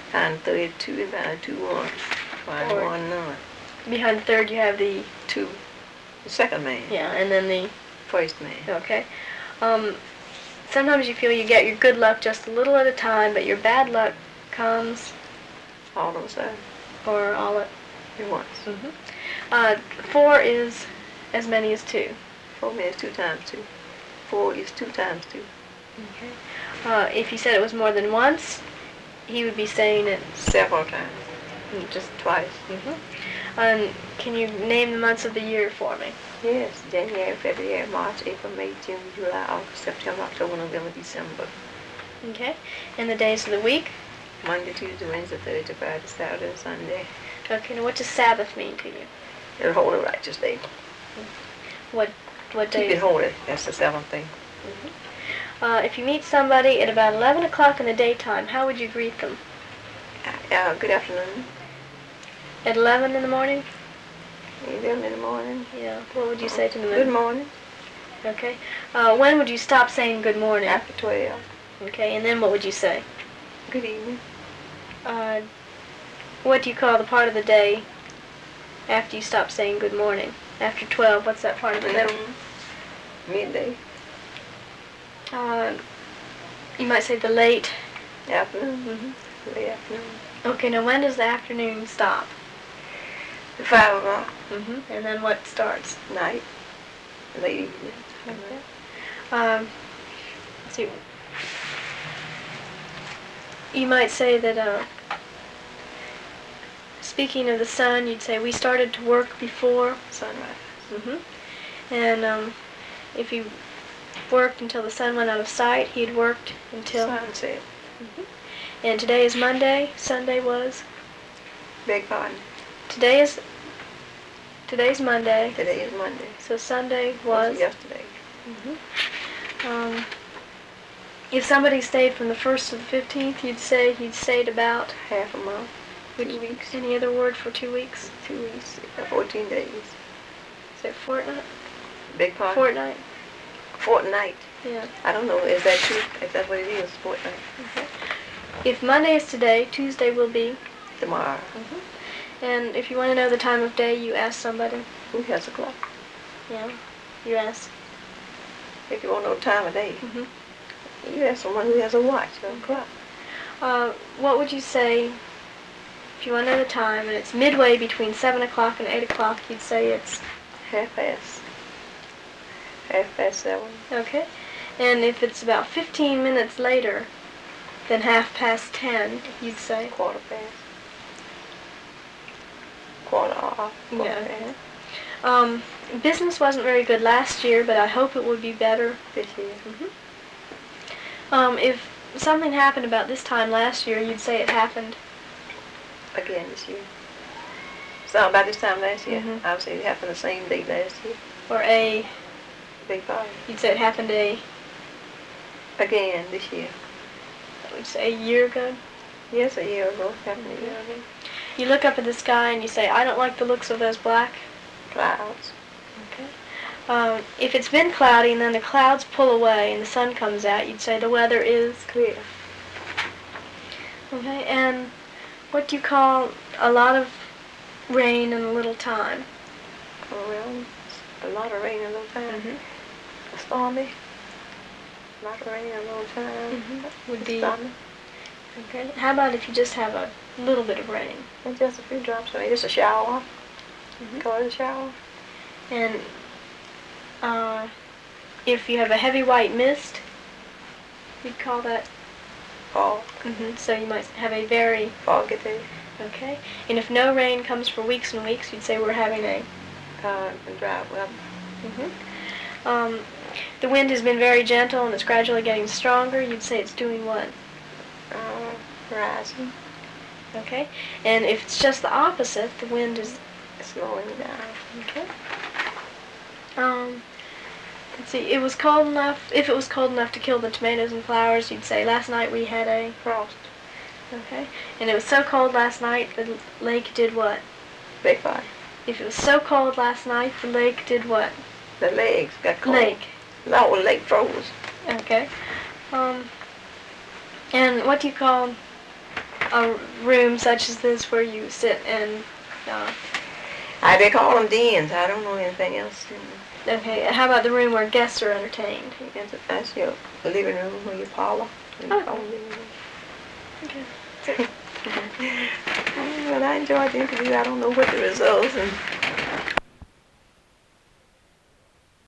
Behind third, two, behind 2, 1. Behind Or 1, none. Behind third you have the... 2. The second man. Yeah, and then the... First man. Okay. Sometimes you feel you get your good luck just a little at a time, but your bad luck comes... All of a sudden. Or all at... once. 4 is as many as 2. 4 is 2 times 2. 4 is 2 times 2. Okay. If he said it was more than once, he would be saying it... Several times. Just twice. Can you name the months of the year for me? Yes. January, February, March, April, May, June, July, August, September, October, November, December. Okay. And the days of the week? Monday, Tuesday, Wednesday, Thursday, Friday, Saturday, Sunday. Okay. Now what does Sabbath mean to you? It'll hold a righteous day. What day? Keep it holy. That's the 7th day. If you meet somebody at about 11 o'clock in the daytime, how would you greet them? Good afternoon. At 11 in the morning? 11 in the morning. Yeah. What would you say to them? Good morning. Okay. When would you stop saying good morning? After 12. Okay. And then what would you say? Good evening. What do you call the part of the day after you stop saying good morning? After 12, what's that part of the day? Midday. You might say the late afternoon. Late afternoon. Okay, now when does the afternoon stop? 5 o'clock. And then what starts? Night. Late evening. Okay. Let's see. You might say that, speaking of the sun, you'd say we started to work before sunrise. And if he worked until the sun went out of sight, he'd worked until sunset. And today is Monday. Sunday was? Beg pardon. Today's Monday. Today is Monday. So Sunday was? Yesterday. If somebody stayed from the 1st to the 15th, you'd say he'd stayed about? Half a month. 2 weeks. Any other word for 2 weeks? 2 weeks. 14 days. Is it fortnight? Beg pardon? Fortnight. Fortnight. Yeah. I don't know. Is that true? If that's what it is, fortnight. Okay. If Monday is today, Tuesday will be? Tomorrow. And if you want to know the time of day, you ask somebody? Who has a clock? Yeah. You ask? If you want to know the time of day, you ask someone who has a watch or a clock. What would you say if you want to know the time and it's midway between 7 o'clock and 8 o'clock? You'd say it's? Half past 7. Okay. And if it's about 15 minutes later than 10:30, you'd say? Quarter past. Quarter off. Yeah. Okay. Business wasn't very good last year, but I hope it would be better this year. If something happened about this time last year, you'd say it happened again this year. So about this time last year, I would say it happened the same day last year. Or a... Big five. You'd say it happened again this year. Would you say a year ago? Yes, a year ago. Happened a year ago. You look up at the sky and you say, I don't like the looks of those black clouds. Okay. If it's been cloudy and then the clouds pull away and the sun comes out, you'd say the weather is? Clear. Okay, and what do you call a lot of rain in a little time? Oh, well, a lot of rain in a little time. Stormy. A lot of rain in a little time. Would be stormy. Okay. How about if you just have a little bit of rain? And just a few drops of rain. Just a shower. Call it a shower. And if you have a heavy white mist, you'd call that fog. So you might have a very foggy day. Okay. And if no rain comes for weeks and weeks, you'd say we're having a dry weather. The wind has been very gentle and it's gradually getting stronger. You'd say it's doing what? Rising. Okay. And if it's just the opposite, the wind is slowing down. Okay. Let's see. It was cold enough. If it was cold enough to kill the tomatoes and flowers, you'd say last night we had a frost. Okay. And it was so cold last night the lake did what? Big fire. If it was so cold last night, the lake did what? The legs got cold. Lake. No, the lake froze. Okay. And what do you call a room such as this where you sit and, They call them dens. I don't know anything else. okay, how about the room where guests are entertained? That's your living room or your parlor. Okay. Well, I enjoyed the interview. I don't know what the results and